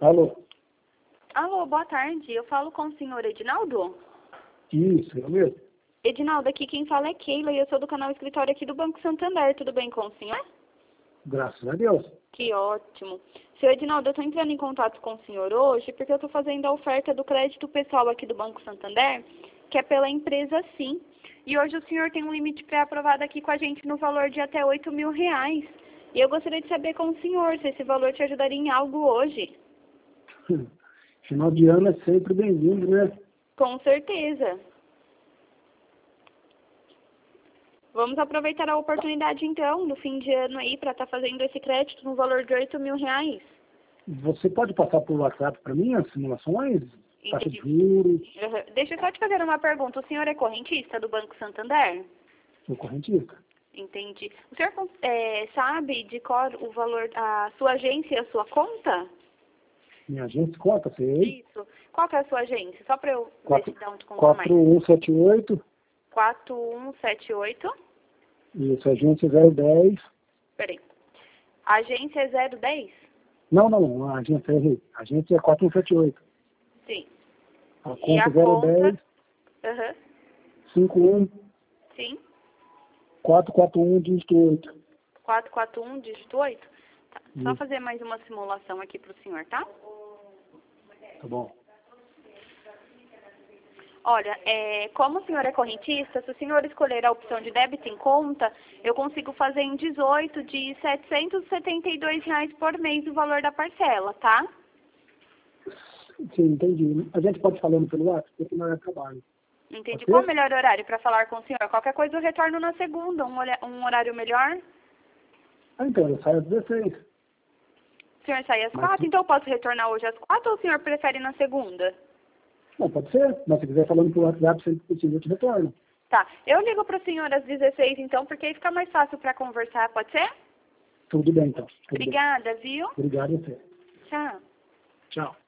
Alô? Alô, boa tarde. Eu falo com o senhor Edinaldo? Isso, eu mesmo. Edinaldo, aqui quem fala é Keila e eu sou do canal Escritório aqui do Banco Santander. Tudo bem com o senhor? Graças a Deus. Que ótimo. Seu Edinaldo, eu estou entrando em contato com o senhor hoje porque eu estou fazendo a oferta do crédito pessoal aqui do Banco Santander, que é pela empresa Sim. E hoje o senhor tem um limite pré-aprovado aqui com a gente no valor de até R$8.000. E eu gostaria de saber com o senhor se esse valor te ajudaria em algo hoje. Final de ano é sempre bem-vindo, né? Com certeza. Vamos aproveitar a oportunidade, então, no fim de ano aí, para estar fazendo esse crédito no valor de R$8.000. Você pode passar por WhatsApp para mim as simulações? Taxa de Entendi. juros, Deixa eu só te fazer uma pergunta. O senhor é correntista do Banco Santander? sou correntista. Entendi. O senhor sabe de cor o valor, a sua agência e a sua conta? Minha agência conta, sei. Isso. Qual que é a sua agência? Só para eu ver se dá um desconto a mais. 4178. 4178. Isso, agência 010. Peraí. Agência é 010? Não, a agência errei. A agência é 4178. Sim. A E a conta 010 conta? Aham. 51 Sim. 441 dígito 8. 441, dígito 8? Tá. Só fazer mais uma simulação aqui para o senhor, tá? Tá bom. Olha, como o senhor é correntista, se o senhor escolher a opção de débito em conta, eu consigo fazer em 18 de R$772 por mês o valor da parcela, tá? Sim, entendi. A gente pode falando pelo WhatsApp, porque não é trabalho. Entendi. Pode Qual o ser? melhor horário para falar com o senhor? Qualquer coisa eu retorno na segunda, um horário melhor. Ah, então, eu saio às 16. O senhor sai às Mas 4, então eu posso retornar hoje às 4 ou o senhor prefere na segunda? Não, pode ser. Mas se quiser falando pelo WhatsApp, sempre possível, eu te retorno. Tá. Eu ligo para o senhor às 16, então, porque aí fica mais fácil para conversar, pode ser? Tudo bem, então. Tudo bem. Obrigada, viu? Obrigado a você. Tchau. Tchau.